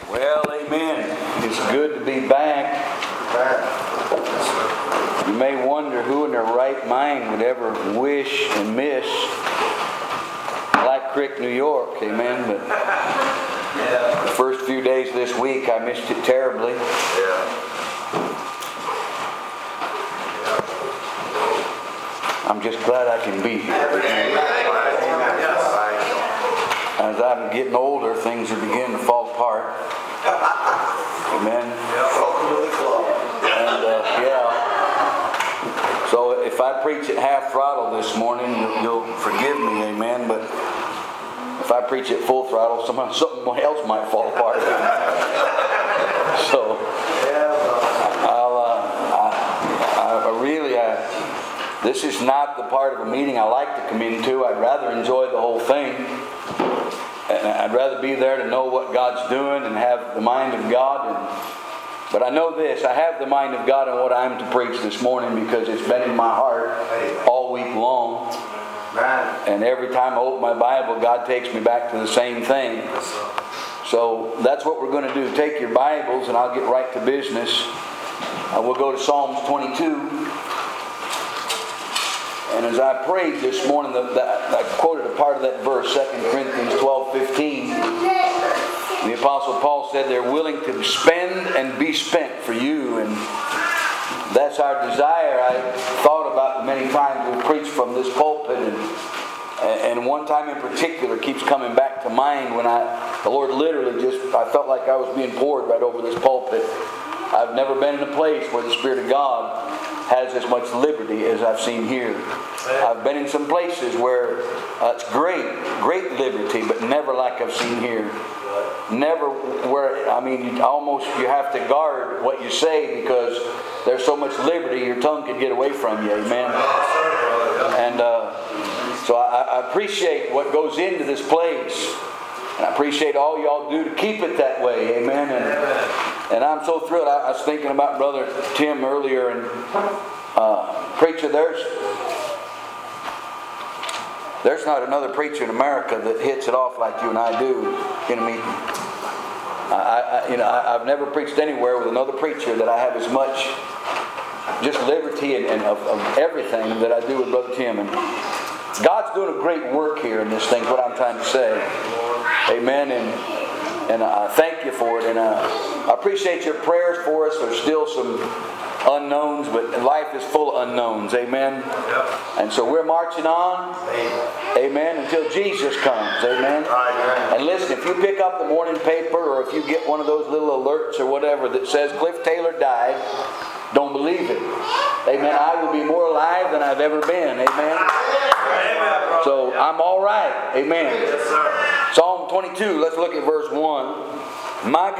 Well, amen. It's good to be back. You may wonder who in their right mind would ever wish and miss Black Creek, New York. Amen. But the first few days of this week, I missed it terribly. I'm just glad I can be here. As I'm getting older, things are beginning to fall apart. Amen. And so if I preach at half throttle this morning, you'll forgive me, amen. But if I preach at full throttle, something else might fall apart. So this is not the part of a meeting I like to come into. I'd rather enjoy the whole thing. And I'd rather be there to know what God's doing and have the mind of God. But I know this, I have the mind of God in what I'm to preach this morning because it's been in my heart all week long. And every time I open my Bible, God takes me back to the same thing. So that's what we're going to do. Take your Bibles and I'll get right to business. We'll go to Psalms 22. And as I prayed this morning, I quoted a part of that verse, 2 Corinthians 12:15. The Apostle Paul said they're willing to spend and be spent for you. And that's our desire. I thought about many times we preached from this pulpit. And one time in particular keeps coming back to mind when the Lord literally I felt like I was being poured right over this pulpit. I've never been in a place where the Spirit of God has as much liberty as I've seen here. I've been in some places where it's great liberty, but never like I've seen here. Never where, you have to guard what you say because there's so much liberty your tongue could get away from you. Amen. And so I appreciate what goes into this place. And I appreciate all y'all do to keep it that way. Amen. And I'm so thrilled. I was thinking about Brother Tim earlier. And preacher, there's not another preacher in America that hits it off like you and I do in a meeting. I've never preached anywhere with another preacher that I have as much just liberty and of everything that I do with Brother Tim. And God's doing a great work here in this thing, what I'm trying to say. Amen. And I thank you for it. And I appreciate your prayers for us. There's still some unknowns, but life is full of unknowns. Amen. And so we're marching on. Amen. Until Jesus comes. Amen. And listen, if you pick up the morning paper or if you get one of those little alerts or whatever that says Cliff Taylor died, don't believe it. Amen. I will be more alive than I've ever been. Amen. So I'm all right. Amen. Psalm 22, let's look at verse 1. My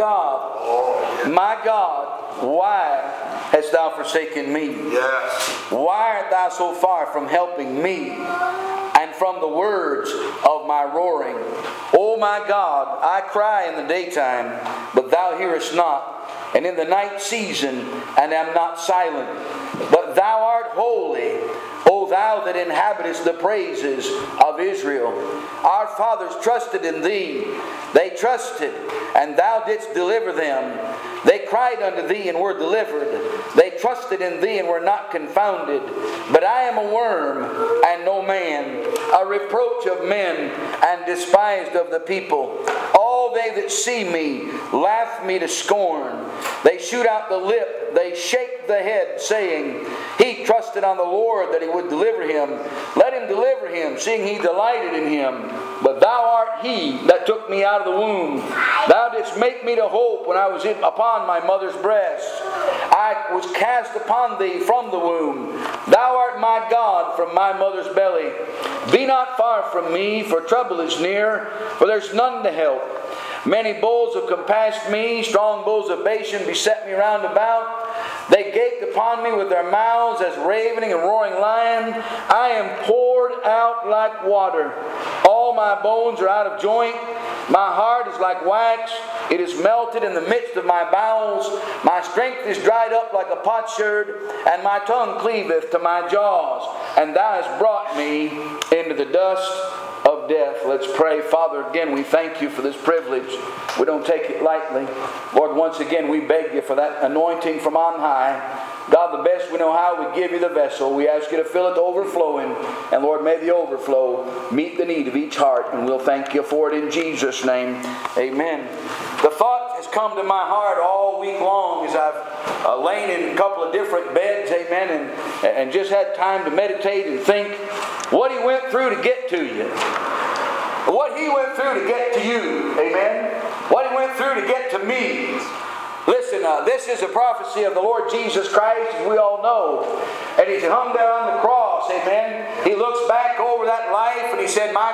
God, why hast thou forsaken me? Yes. Why art thou so far from helping me and from the words of my roaring? O my God, I cry in the daytime, but thou hearest not, and in the night season, and am not silent. But thou art holy, O thou that inhabitest the praises of Israel. Our fathers trusted in thee. They trusted, and thou didst deliver them. They cried unto thee and were delivered. They trusted in thee and were not confounded. But I am a worm and no man, a reproach of men and despised of the people. All they that see me laugh me to scorn. They shoot out the lip, they shake the head, saying, He trusted on the Lord that He would deliver him. Let Him deliver him, seeing He delighted in him. But thou art He that took me out of the womb. Thou didst make me to hope when I was upon my mother's breast. I was cast upon thee from the womb. Thou art my God from my mother's belly. Be not far from me, for trouble is near, for there's none to help. Many bulls have compassed me, strong bulls of Bashan beset me round about. They gaped upon me with their mouths as ravening and roaring lion. I am poured out like water. All my bones are out of joint. My heart is like wax. It is melted in the midst of my bowels. My strength is dried up like a potsherd, and my tongue cleaveth to my jaws. And thou hast brought me into the dust of death. Let's pray. Father, again, we thank You for this privilege. We don't take it lightly. Lord, once again, we beg You for that anointing from on high. God, the best we know how, we give You the vessel. We ask You to fill it to overflowing. And Lord, may the overflow meet the need of each heart. And we'll thank You for it in Jesus' name. Amen. The thought has come to my heart all week long as I've lain in a couple of different beds, amen, and just had time to meditate and think what He went through to get to you. What He went through to get to you, amen. What He went through to get to me. Listen, this is a prophecy of the Lord Jesus Christ, as we all know. And He's hung there on the cross, amen. He looks back over that life and He said, my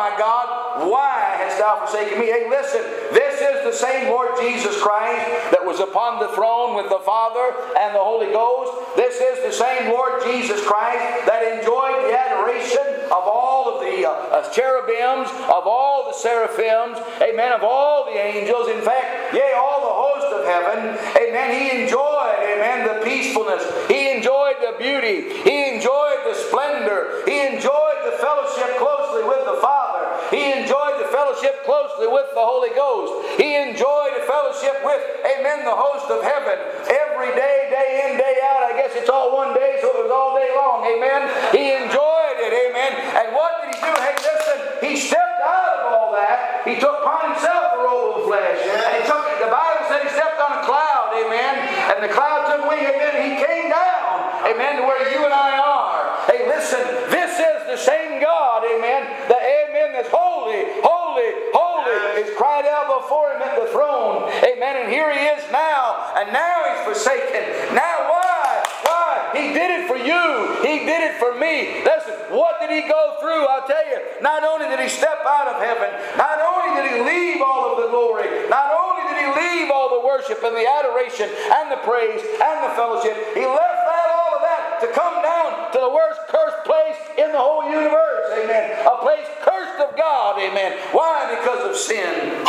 God, why hast Thou forsaken me? Hey, listen, this is the same Lord Jesus Christ that was upon the throne with the Father and the Holy Ghost. This is the same Lord Jesus Christ that enjoyed the adoration of all of the cherubims, of all the seraphims, amen, of all the angels. In fact, yea, all the host of heaven, amen. He enjoyed, amen, the peacefulness. He enjoyed the beauty. He enjoyed the splendor. He enjoyed the fellowship closely with the Father. He enjoyed the fellowship closely with the Holy Ghost. He enjoyed the fellowship with, amen, the host of heaven. Every day, day in, day out. I guess it's all one day, so it was all day long, amen. He enjoyed it, amen. And what did He do? Hey, listen, He stepped out of all that. He took upon Himself a robe of flesh. And He took it, the Bible said He stepped on a cloud, amen. And the cloud took wing, and then He came down, amen, to where you and I are. Hey, listen, this is the same God, amen, the amen, that's holy, holy, holy, is cried out before Him at the throne, amen. And here He is now, and now He's forsaken. Now why? He did it for you. He did it for me. Listen, what did He go through? I'll tell you, not only did He step out of heaven, not only did He leave all of the glory, not only did He leave all the worship and the adoration and the praise and the fellowship, He left all of that to come down to the worst cursed place in the whole universe, amen. A place cursed of God, amen. Why? Because of sin.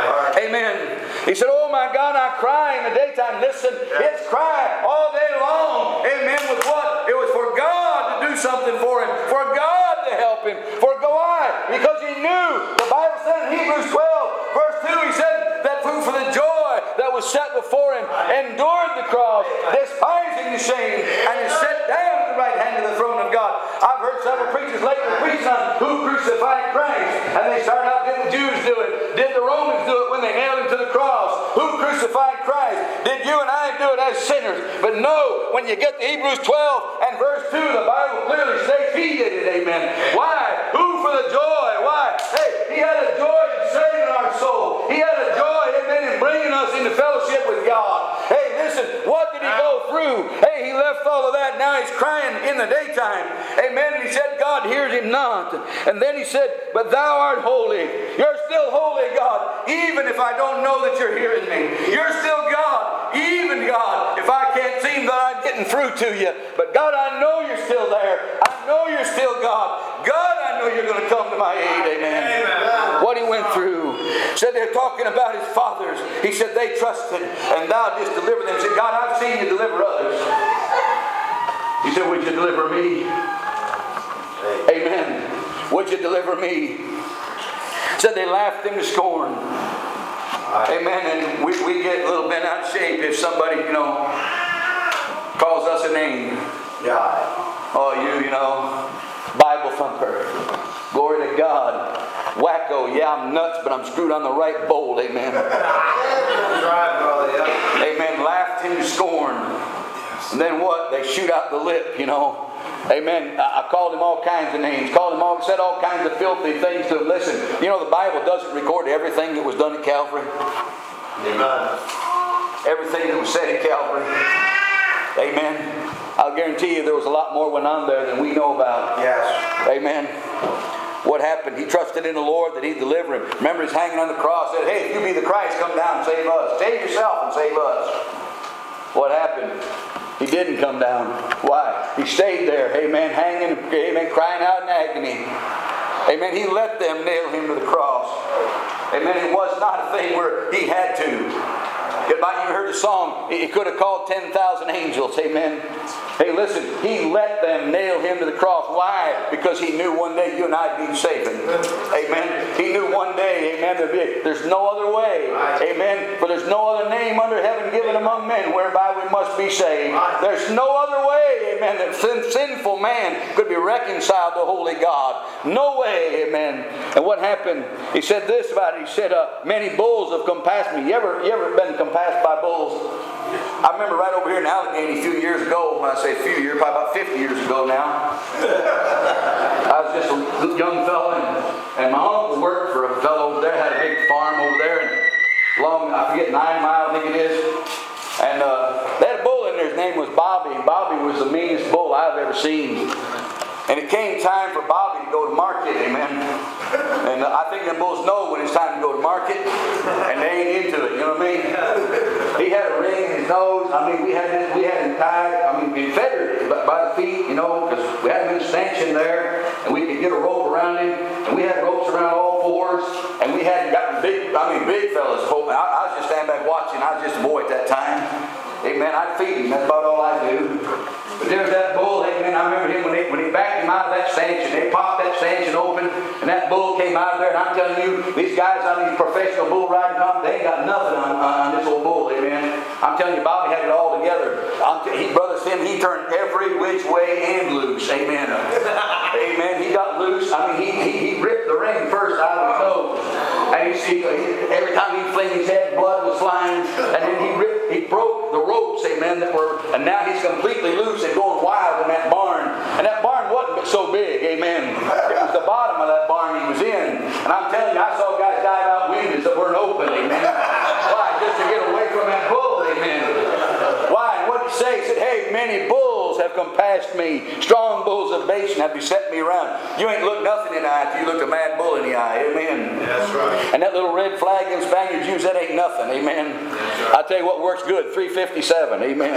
Amen. He said, oh my God, I cry in the daytime. Listen, it's cry all day long. Amen. Was what? It was for God to do something for him. For God to help him. For why? Because he knew. The Bible said in Hebrews 12, verse 2, he said that for the joy that was set before him, endured the cross, despising the shame, and is set down at the right hand of the throne of God. I've heard several preachers lately preach on who crucified Christ. And they start out, did the Jews do it? Did the Romans do it when they nailed him to the cross? Who crucified Christ? Did you and I do it as sinners? But no, when you get to Hebrews 12 and verse 2, the Bible clearly states He did it, amen. Why? Who for the joy? Why? Hey, He had a joy in saving our soul. He had a joy, amen, in bringing us into fellowship with God. Hey, listen, what did He go through? Hey, He left all of that. Now He's crying in the daytime. Amen. And He said, God hears him not. And then He said, but Thou art holy. You're still holy, God, even if I don't know that You're hearing me. You're still God, even God, if I can't seem that I'm getting through to You. But God, I know You're still there. I know You're still God. God, I know You're going to come to my aid. Amen. Amen. What He went through. Said they're talking about His fathers. He said they trusted and Thou didst deliver them. He said, God, I've seen You deliver others. He said, would You deliver me? Amen. Would You deliver me? Said they laughed Him to scorn. Amen. And we get a little bent out of shape if somebody, calls us a name. Yeah. Oh, you Bible thumper. Glory to God. Wacko. Yeah, I'm nuts, but I'm screwed on the right bolt. Amen. Amen. Laughed Him to scorn. And then what? They shoot out the lip, Amen. I called him all kinds of names. Said all kinds of filthy things to him. Listen, the Bible doesn't record everything that was done at Calvary. Amen. Everything that was said at Calvary. Amen. I'll guarantee you there was a lot more went on there than we know about. Yes. Amen. What happened? He trusted in the Lord that He'd deliver him. Remember, He's hanging on the cross. Said, hey, if You be the Christ, come down and save us. Save yourself and save us. What happened? He didn't come down. Why? He stayed there. Amen. Hanging. Amen. Crying out in agony. Amen. He let them nail Him to the cross. Amen. It was not a thing where He had to. It Everybody, you heard the song, He could have called 10,000 angels. Amen. Hey, listen, He let them nail Him to the cross. Why? Because He knew one day you and I'd be saving. Amen. He knew one day, amen, there's no other way. Amen. For there's no other name under heaven given among men whereby we must be saved. There's no other way, amen, that sinful man could be reconciled to holy God. No way, amen. And what happened? He said this about it. He said, many bulls have compassed me. You ever been compassed by bulls? I remember right over here in Allegheny a few years ago, when I say a few years, probably about 50 years ago now. I was just a young fellow, and my uncle worked for a fellow over there, had a big farm over there, and I forget, 9 Mile, I think it is. And they had a bull in there, his name was Bobby, and Bobby was the meanest bull I've ever seen. And it came time for Bobby to go to market, amen. And I think them bulls know when it's time to go to market, and they ain't into it, you know what I mean? He had a ring in his nose. I mean, we had him tied, fettered by the feet, you know, because we had him in a stanchion there, and we could get a rope around him, and we had ropes around all fours, and we had gotten big fellas. I was just standing back watching. I was just a boy at that time. Amen. I'd feed him. That's about all I do. But there was that bull, amen. I remember him when he backed him out of that stanchion. They popped that stanchion open, and that bull came out of there. And I'm telling you, these guys on these professional bull riding companies, they ain't got nothing on this old bull, amen. I'm telling you, Bobby had it all together. Brother Sim, he turned every which way and loose, amen. Amen. He got loose. He ripped the ring first out of his nose. And you see, every time he'd fling his head, blood was flying. And then he broke the ropes, amen, and now he's completely loose and going wild in that barn. And that barn wasn't but so big, amen. It was the bottom of that barn he was in. And I'm telling you, I saw guys dive out windows that weren't open, amen. Why? Just to get away from that bull, amen. Why? And what did he say? He said, hey, many bulls have compassed me. Strong bulls of Bashan have beset me around. You ain't looked nothing in the eye till you look a mad bull in the eye, amen. That's right. And that little red flag in Spaniards use, that ain't nothing, amen. Right. I tell you what works good, 357, amen.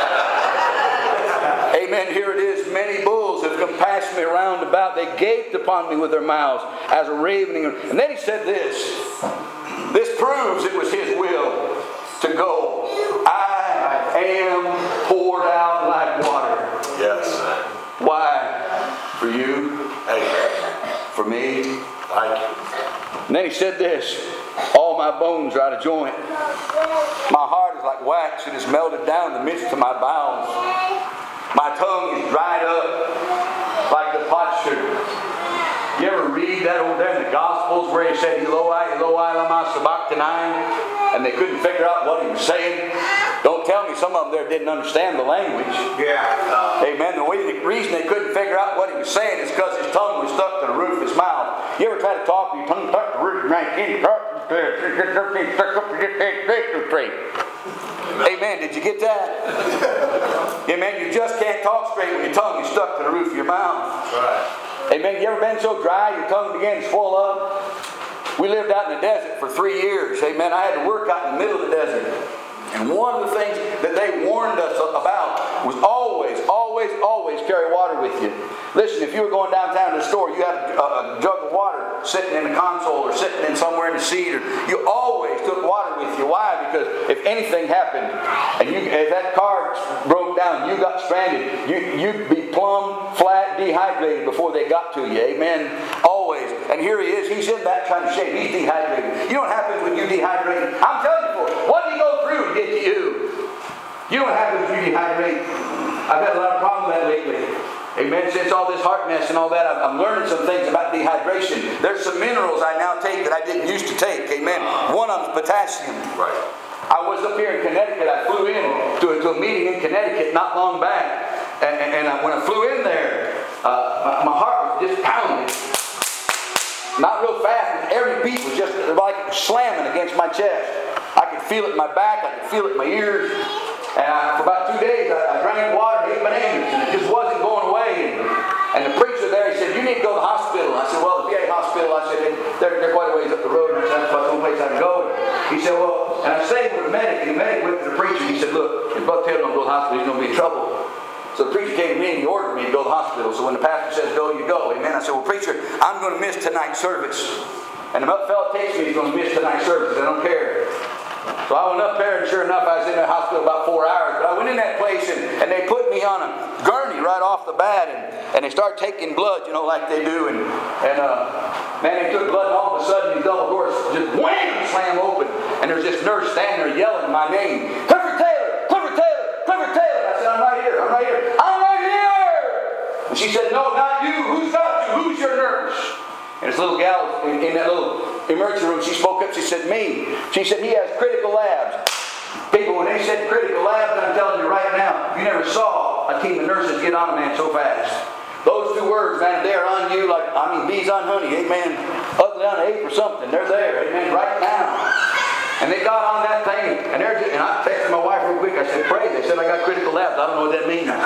Amen. Here it is. Many bulls have compassed me around about. They gaped upon me with their mouths as a ravening. And then he said this. This proves it was his will to go. I am poured out like water. Yes. Why? For you. For me. Thank you. And then he said this. All my bones are out of joint. My heart is like wax. It is melted down in the midst of my bowels. My tongue is dried up like the potsherd. You ever read that over there in the Gospels where he said, Eloi, Eloi, lama sabachthani? And they couldn't figure out what he was saying. Don't tell me some of them there didn't understand the language. Yeah. Amen. The reason they couldn't figure out what he was saying is because his tongue was stuck to the roof of his mouth. You ever try to talk with your tongue stuck to the roof of your mouth? Amen. Did you get that? Amen. You just can't talk straight when your tongue is stuck to the roof of your mouth. Right. Amen. You ever been so dry your tongue began to swell up? We lived out in the desert for 3 years. Amen. I had to work out in the middle of the desert. And one of the things that they warned us about was always carry water with you. Listen, if you were going downtown to the store, you had a jug of water sitting in the console or sitting in somewhere in the seat. You always took water with you. Why? Because if anything happened, and if that car broke down, you got stranded, you'd be plumb, flat, dehydrated before they got to you. Amen. Always. And here he is. He's in that kind of shape. He's dehydrated. You know what happens when you dehydrate? I'm telling you, what did he go through to get to you? You know what happens when you dehydrate? I've had a lot of problems with that lately. Amen. Since all this heart mess and all that, I'm learning some things about dehydration. There's some minerals I now take that I didn't used to take. Amen. One of them is potassium. Right. I was up here in Connecticut. I flew in to a meeting in Connecticut not long back. And when I flew in there, my heart was just pounding. Not real fast, but every beat was just like slamming against my chest. I could feel it in my back. I could feel it in my ears. And for about 2 days, I drank water and ate bananas, and it just wasn't going away. And the preacher there, he said, you need to go to the hospital. I said, well, the VA hospital, I said, they're quite a ways up the road, and that's the only place I can go. He said, well, and I stayed with a medic, and the medic went to the preacher. He said, look, if Brother Taylor don't go to the hospital, he's going to be in trouble. So the preacher came to me and he ordered me to go to the hospital. So when the pastor says go, you go. Amen. I said, well, preacher, I'm going to miss tonight's service. And the fellow takes me, he's going to miss tonight's service. I don't care. So So I went up there, and sure enough, I was in the hospital about 4 hours. But I went in that place, and they put me on a gurney right off the bat, and they started taking blood, like they do. And man, they took blood, and all of a sudden, these double doors just wham, slam open. And there's this nurse standing there yelling my name. Clifford Taylor! Clifford Taylor! Clifford Taylor! I said, I'm right here. I'm right here. I'm right here! And she said, no, not you. Who's got you? Who's your nurse? And this little gal in that little emergency room, she spoke up. She said, me. She said, he has critical labs. People, when they said critical labs, I'm telling you right now, you never saw a team of nurses get on a man so fast. Those two words, man, they're on you like, bees on honey. Amen. Ugly on an ape or something. They're there. Amen. Right now. And they got on that thing, and I texted my wife real quick. I said, pray. They said, I got critical labs. I don't know what that means.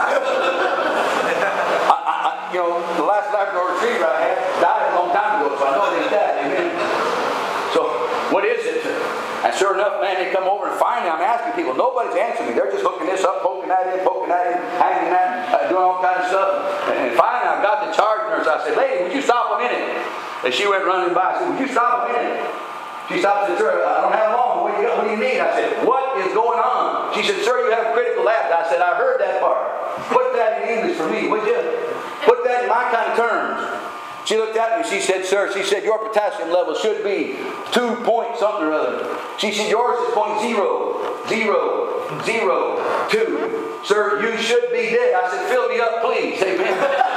The last Labrador Retriever I had died a long time ago, so I know it ain't that. Amen. So, what is it? And sure enough, man, they come over, and finally I'm asking people. Nobody's answering me. They're just hooking this up, poking that in, hanging that, doing all kinds of stuff. And finally I got the charge nurse. I said, lady, would you stop a minute? And she went running by. I said, would you stop a minute? She stopped and said, sir, I don't have long. What do you mean? I said, what is going on? She said, sir, you have critical labs. I said, I heard that part. Put that in English for me, would you? Put that in my kind of terms. She looked at me. She said, sir, your potassium level should be 2 point something or other. She said, yours is 0.0002. Sir, you should be dead. I said, fill me up, please. Amen.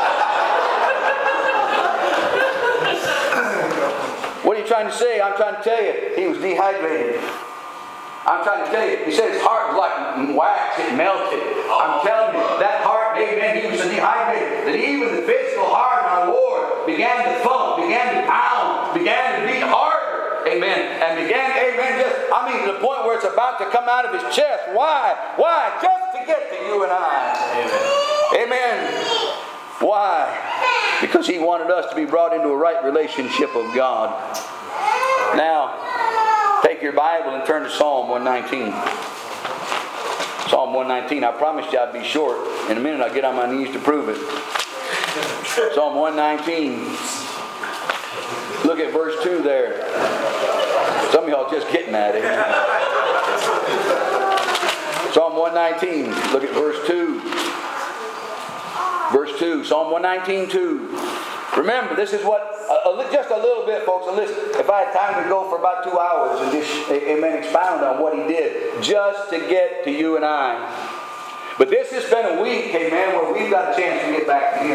What are you trying to say? I'm trying to tell you, he was dehydrated. I'm trying to tell you, he said his heart was like wax, it melted. I'm telling you, that heart, amen, he was so dehydrated that even the physical heart of our Lord began to thump, began to pound, began to beat harder, amen, and began, amen, to the point where it's about to come out of his chest. Why? Why? Just to get to you and I. Amen. Why? Because he wanted us to be brought into a right relationship of God. Now, take your Bible and turn to Psalm 119. Psalm 119. I promised you I'd be short. In a minute I'll get on my knees to prove it. Psalm 119. Look at verse 2 there. Some of y'all just getting at it. Psalm 119. Look at verse 2. Verse 2. Psalm 119, 2. Remember, this is what, just a little bit, folks, and listen, if I had time to go for about 2 hours and just, amen, expound on what he did, just to get to you and I. But this has been a week, amen, where we've got a chance to get back to him.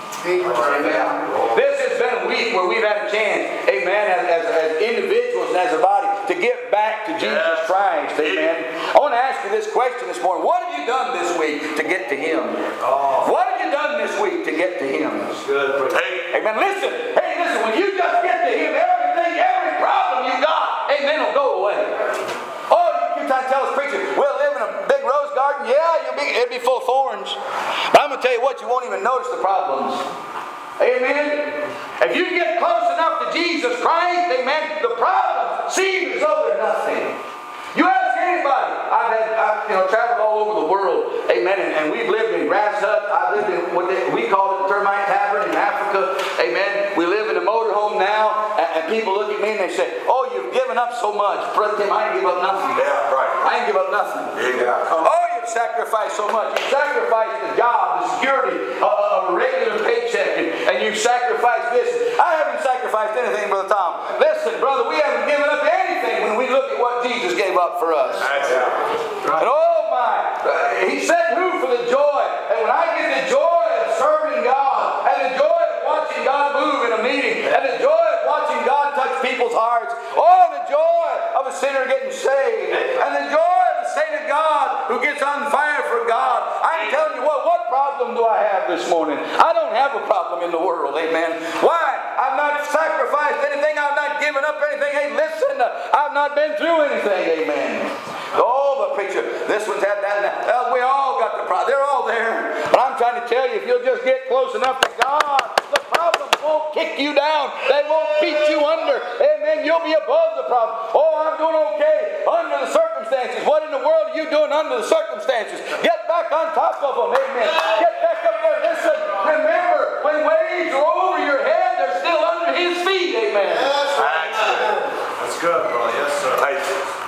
Amen. This has been a week where we've had a chance, amen, as individuals and as a body, to get back to Jesus Christ, amen. I want to ask you this question this morning. What have you done this week to get to him? What have you done this week to get to him? Amen. Listen, when you just get to him, every problem you got, amen, will go away. Oh, you're trying to tell us, preacher, we'll live in a big rose garden. Yeah, it'll be full of thorns. But I'm going to tell you what, you won't even notice the problems. Amen. If you get close enough to Jesus Christ, amen, the problems seem as though they're nothing. You ask anybody. I've traveled all over the world, amen, and we've lived in grass huts. I lived in what we call it the termite tavern in Africa, amen. We live in a motorhome now, and people look at me and they say, "Oh, you've given up so much." Brother Tim, I ain't give up nothing. Yeah, right. I ain't give up nothing. Yeah. Oh, you've sacrificed so much. You've sacrificed the job, the security, a regular paycheck, and you've sacrificed this. I haven't sacrificed anything, Brother Tom. Listen, brother, we haven't given up anything when we look at what Jesus gave up for us. That's right. And oh my, he said who for the joy. And when I get the joy of serving God, and the joy of watching God move in a meeting, and the joy of watching God touch people's hearts, oh, the joy of a sinner getting saved, and the joy of a saint of God who gets on fire for God. I'm telling you what problem do I have this morning? I don't have a problem in the world, amen. Why? I've not sacrificed anything. I've not given up anything. Hey, listen, I've not been through anything, amen. Oh, but preacher, this one's had that. Well, we all got the problem. They're all there. But I'm trying to tell you, if you'll just get close enough to God, the problems won't kick you down. They won't beat you under. Amen. You'll be above the problem. Oh, I'm doing okay under the circumstances. What in the world are you doing under the circumstances? Get back on top of them. Amen. Get back up there. Listen, remember, when waves are over your head, they're still under his feet. Amen. That's good, brother. Yes, sir. What have you done?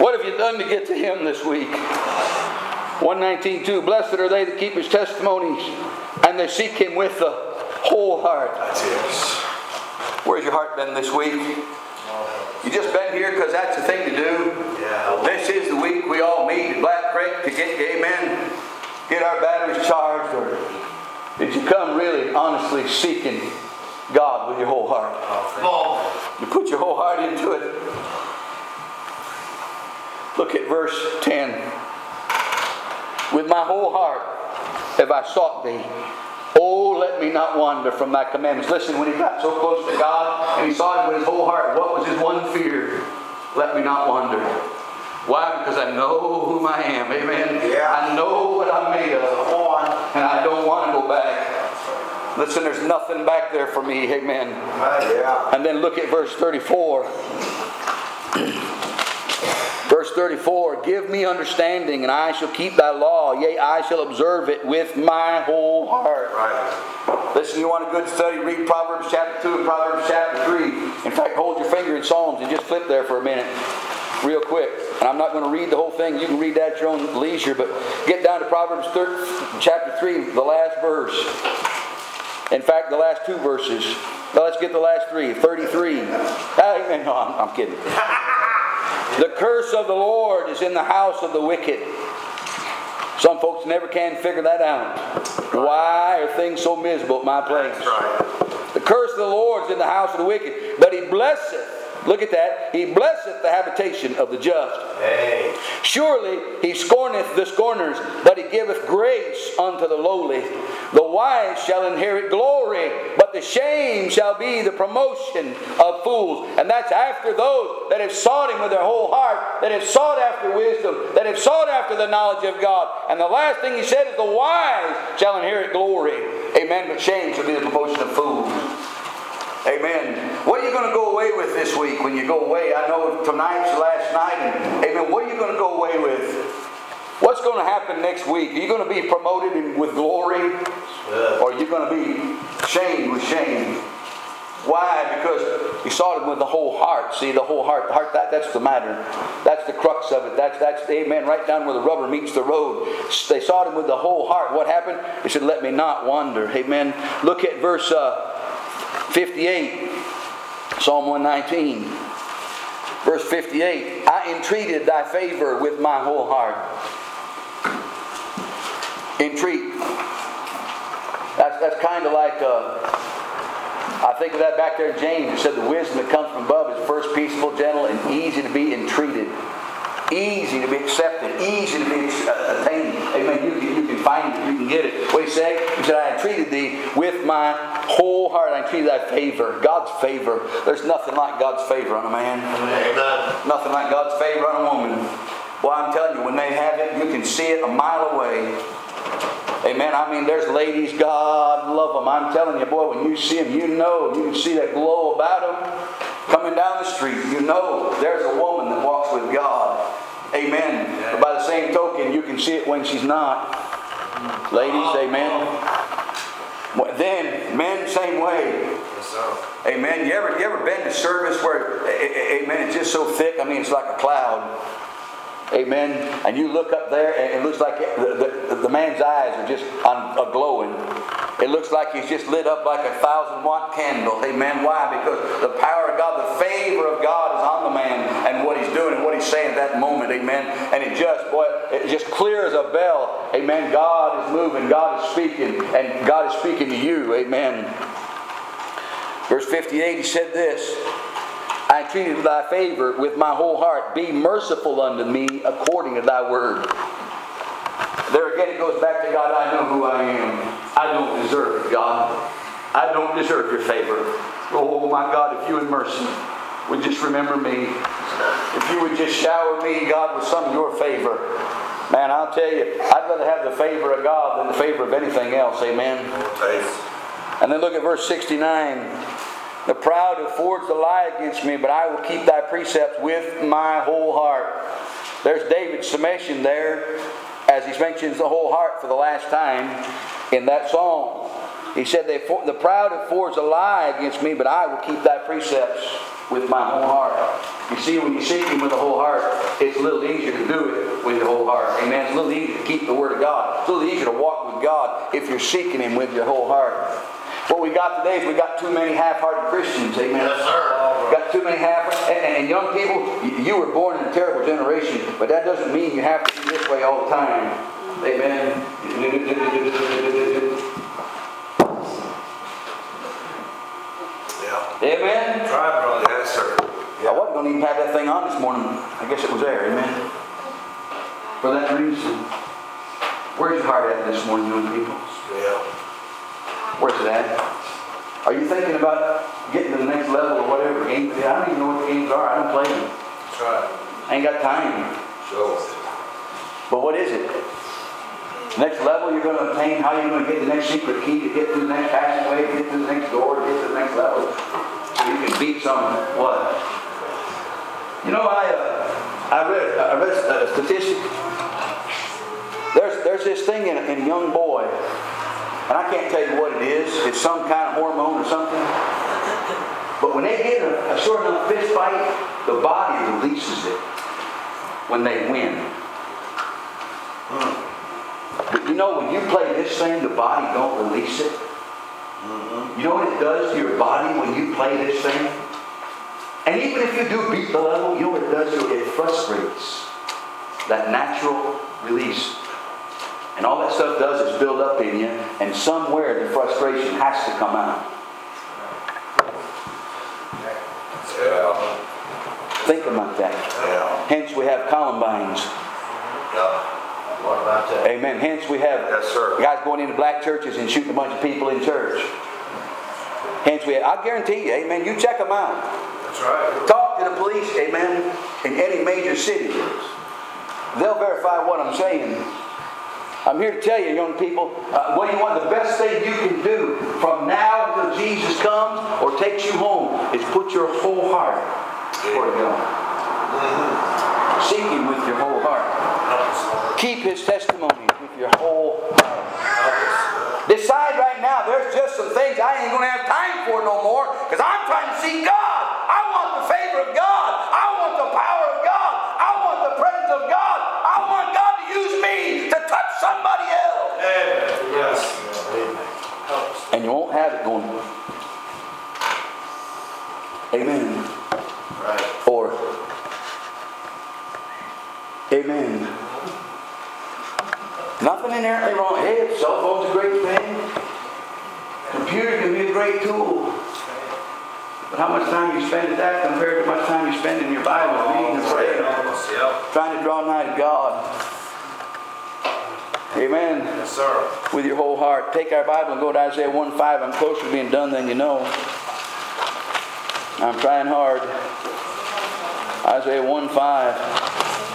done to get to Him this week. 119:2. Blessed are they that keep His testimonies, and they seek Him with the whole heart. That's it. Where's your heart been this week? You just been here because that's the thing to do? Yeah. This is the week we all meet at Black Creek to get, amen, get our batteries charged. Or did you come really honestly seeking God with your whole heart? You put your whole heart into it. Look at verse 10. With my whole heart have I sought Thee. Oh, let me not wander from Thy commandments. Listen, when he got so close to God and he sought Him with his whole heart, what was his one fear? Let me not wander. Why? Because I know whom I am. Amen. Yeah. I know what I'm made of. And I don't want to go back. Listen, there's nothing back there for me. Amen. Yeah. And then look at verse 34. Verse 34, give me understanding, and I shall keep Thy law. Yea, I shall observe it with my whole heart. Right. Listen, you want a good study? Read Proverbs chapter 2 and Proverbs chapter 3. In fact, hold your finger in Psalms and just flip there for a minute. Real quick. And I'm not going to read the whole thing. You can read that at your own leisure. But get down to Proverbs chapter 3, the last verse. In fact, the last two verses. Well, let's get the last three. 33. Amen. No, I'm kidding. The curse of the Lord is in the house of the wicked. Some folks never can figure that out. Why are things so miserable at my place? That's right. The curse of the Lord is in the house of the wicked, but He blesseth. Look at that. He blesseth the habitation of the just. Hey. Surely He scorneth the scorners, but He giveth grace unto the lowly. The wise shall inherit glory, but the shame shall be the promotion of fools. And that's after those that have sought Him with their whole heart, that have sought after wisdom, that have sought after the knowledge of God. And the last thing He said is the wise shall inherit glory. Amen. But shame shall be the promotion of fools. Amen. What are you going to go away with this week when you go away? I know tonight's the last night. And, amen. What are you going to go away with? What's going to happen next week? Are you going to be promoted with glory? Or are you going to be shamed with shame? Why? Because you sought Him with the whole heart. See, the whole heart. The heart, that's the matter. That's the crux of it. That's amen, right down where the rubber meets the road. They sought Him with the whole heart. What happened? He said, let me not wander. Amen. Look at verse 58, Psalm 119, verse 58. I entreated Thy favor with my whole heart. Entreat. That's kind of like, I think of that back there in James. It said the wisdom that comes from above is first peaceable, gentle, and easy to be entreated. Easy to be accepted. Easy to be attained. Amen. You can find it. You can get it. What did He say? He said, I entreated Thee with my whole heart. I entreated Thy favor. God's favor. There's nothing like God's favor on a man. Amen. Nothing like God's favor on a woman. Well, I'm telling you, when they have it, you can see it a mile away. Amen. I mean, there's ladies, God love them. I'm telling you, boy, when you see them, you know, you can see that glow about them. Coming down the street, you know there's a woman that walks with God. Amen. But by the same token, you can see it when she's not. Ladies, amen. Then, men, same way. Yes, sir. Amen. You ever been to service where, amen, it's just so thick, I mean, it's like a cloud. Amen. And you look up there and it looks like the man's eyes are just glowing. It looks like he's just lit up like a 1,000-watt candle. Amen. Why? Because the power of God, the favor of God is on the man and what he's doing and what he's saying at that moment. Amen. And it just clear as a bell. Amen. God is moving. God is speaking. And God is speaking to you. Amen. Verse 58, he said this. I entreated Thy favor with my whole heart. Be merciful unto me according to Thy word. There again it goes back to God. I know who I am. I don't deserve it, God. I don't deserve your favor. Oh my God, if you in mercy would just remember me. If you would just shower me, God, with some of your favor. Man, I'll tell you, I'd rather have the favor of God than the favor of anything else. Amen. And then look at verse 69. The proud have forged a lie against me, but I will keep Thy precepts with my whole heart. There's David's summation there, as he mentions the whole heart for the last time in that song. He said, the proud have forged a lie against me, but I will keep Thy precepts with my whole heart. You see, when you seek Him with the whole heart, it's a little easier to do it with your whole heart. Amen. It's a little easier to keep the Word of God. It's a little easier to walk with God if you're seeking Him with your whole heart. What we got today is we got too many half-hearted Christians. Amen. Yes, sir. Got too many and young people, you were born in a terrible generation, but that doesn't mean you have to be this way all the time. Amen. Yeah. Amen. Try, brother. Yes, sir. I wasn't going to even have that thing on this morning. I guess it was there. Amen. For that reason. Where's your heart at this morning, young people? Yeah. Where's it at? Are you thinking about getting to the next level or whatever game? I don't even know what the games are. I don't play them. That's right. I ain't got time. Sure. But what is it? Next level you're going to attain, how you're going to get the next secret key to get to the next passageway, get to the next door, get to the next level. So you can beat some what? You know, I read a statistic. There's this thing in a young boy, and I can't tell you what it is. It's some kind of hormone or something. But when they get a short enough fist fight, the body releases it when they win. But you know, when you play this thing, the body don't release it. You know what it does to your body when you play this thing? And even if you do beat the level, you know what it does to it? It frustrates that natural release. And all that stuff does is build up in you, and somewhere the frustration has to come out. Yeah. Think about that. Yeah. Hence we have Columbines. Yeah. What about that? Amen. Hence we have guys going into black churches and shooting a bunch of people in church. Hence we have, I guarantee you, amen, you check them out. That's right. Talk to the police, amen, in any major city. They'll verify what I'm saying. I'm here to tell you, young people, what you want, the best thing you can do from now until Jesus comes or takes you home is put your whole heart toward God. Seek Him with your whole heart. Keep His testimonies with your whole heart. Decide right now, there's just some things I ain't going to have time for no more because I'm trying to see God. I want the favor of God. I want the power of God. I want the presence of God. I want God to use me to touch somebody else. Yes. And you won't have it going. Amen. Right. Or amen. Nothing inherently wrong. Hey, cell phone's a great thing. Computer can be a great tool. But how much time you spend at that compared to how much time you spend in your Bible, reading and praying, trying to draw nigh to God. Amen. Yes, sir. With your whole heart. Take our Bible and go to Isaiah 1:5. I'm closer to being done than you know. I'm trying hard. Isaiah 1:5.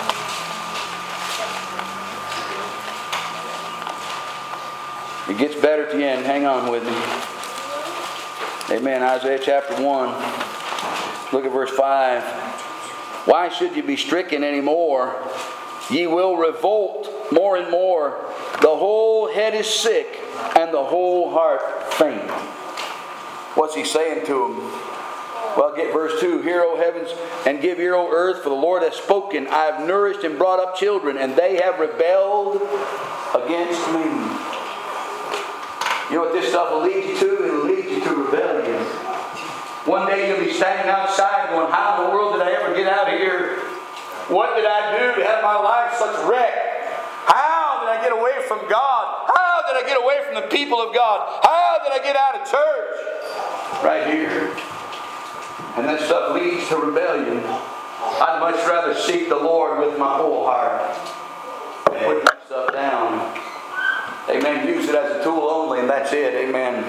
It gets better at the end. Hang on with me. Amen. Isaiah chapter 1. Look at verse 5. Why should you be stricken anymore? Ye will revolt more and more. The whole head is sick, and the whole heart faint. What's he saying to them? Well, get verse 2. Hear, O heavens, and give ear, O earth, for the Lord hath spoken. I have nourished and brought up children, and they have rebelled against me. You know what this stuff will lead you to? It'll lead you to rebellion. One day you'll be standing outside going, how in the world did I ever get out of here? What did I do to have my life such wreck? How did I get away from God? How did I get away from the people of God? How did I get out of church? Right here. And that stuff leads to rebellion. I'd much rather seek the Lord with my whole heart. Put that stuff down. Amen. Use it as a tool only, and that's it. Amen.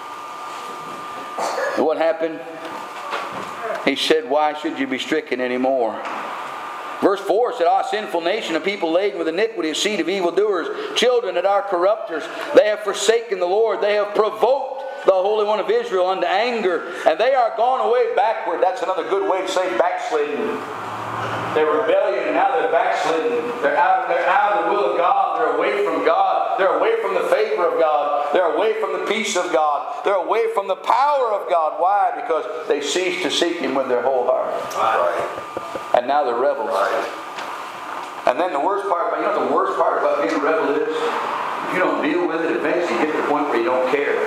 And what happened? He said, why should you be stricken anymore? Verse 4 said, Ah, sinful nation, a people laden with iniquity, a seed of evildoers, children that are corrupters. They have forsaken the Lord. They have provoked the Holy One of Israel unto anger, and they are gone away backward. That's another good way to say backslidden. They're rebellion, and now they're backslidden. They're out of the will of God. They're away from God. God. They're away from the favor of God. They're away from the peace of God. They're away from the power of God. Why? Because they ceased to seek Him with their whole heart. Right. And now they're rebels. Right. And then the worst part about, you know what the worst part about being a rebel is? If you don't deal with it, eventually you get to the point where you don't care.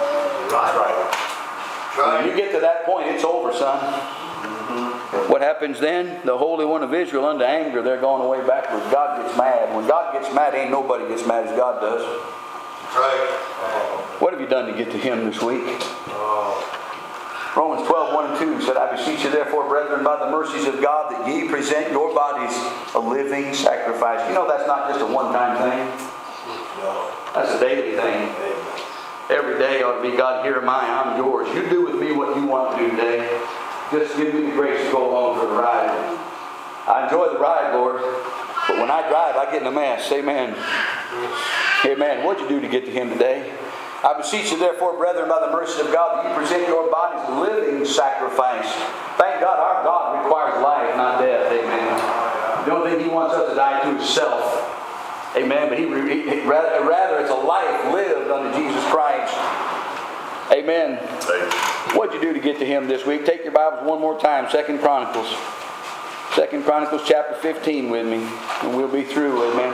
Right. When you get to that point, it's over, son. What happens then? The Holy One of Israel, under anger, they're going away backwards. God gets mad. When God gets mad, ain't nobody gets mad as God does. Right. What have you done to get to Him this week? Romans 12, 1 and 2 said, I beseech you therefore, brethren, by the mercies of God, that ye present your bodies a living sacrifice. You know that's not just a one-time thing. That's a daily thing. Every day ought to be, God, here am I, I'm yours. You do with me what you want to do today. Just give me the grace to go along for the ride. I enjoy the ride, Lord. But when I drive, I get in a mess. Amen. Amen. What'd you do to get to Him today? I beseech you therefore, brethren, by the mercy of God, that you present your bodies a living sacrifice. Thank God our God requires life, not death. Amen. The only thing He wants us to die to is self. Amen. But rather it's a life lived unto Jesus Christ. Amen. What'd you do to get to Him this week? Take your Bibles one more time. 2 Chronicles. 2 Chronicles chapter 15 with me. And we'll be through. Amen.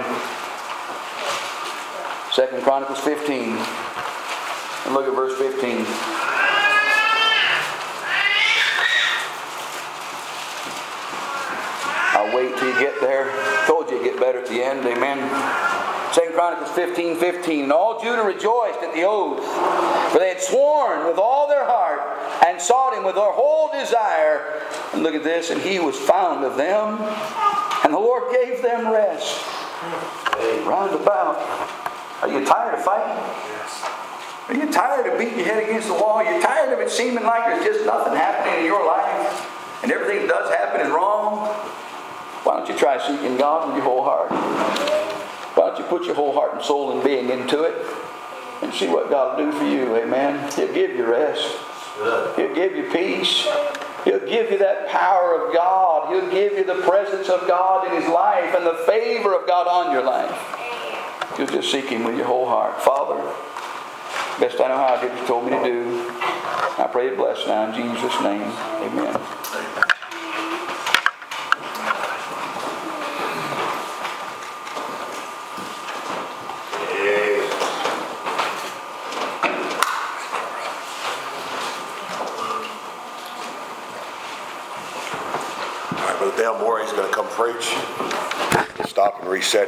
2 Chronicles 15. And look at verse 15. I'll wait till you get there. Told you it'd get better at the end. Amen. 2 Chronicles 15, 15. And all Judah rejoiced at the oath, for they had sworn with all their heart and sought Him with their whole desire. And look at this. And He was found of them, and the Lord gave them rest. Round about. Are you tired of fighting? Yes. Are you tired of beating your head against the wall? Are you tired of it seeming like there's just nothing happening in your life and everything that does happen is wrong? Why don't you try seeking God with your whole heart? Why don't you put your whole heart and soul and being into it and see what God will do for you? Amen. He'll give you rest. He'll give you peace. He'll give you that power of God. He'll give you the presence of God in His life and the favor of God on your life. You'll just seek Him with your whole heart. Father, best I know how, I did what You told me to do. I pray it bless now in Jesus' name. Amen. All right, Brother Dale Moore, he's going to come preach. Stop and reset.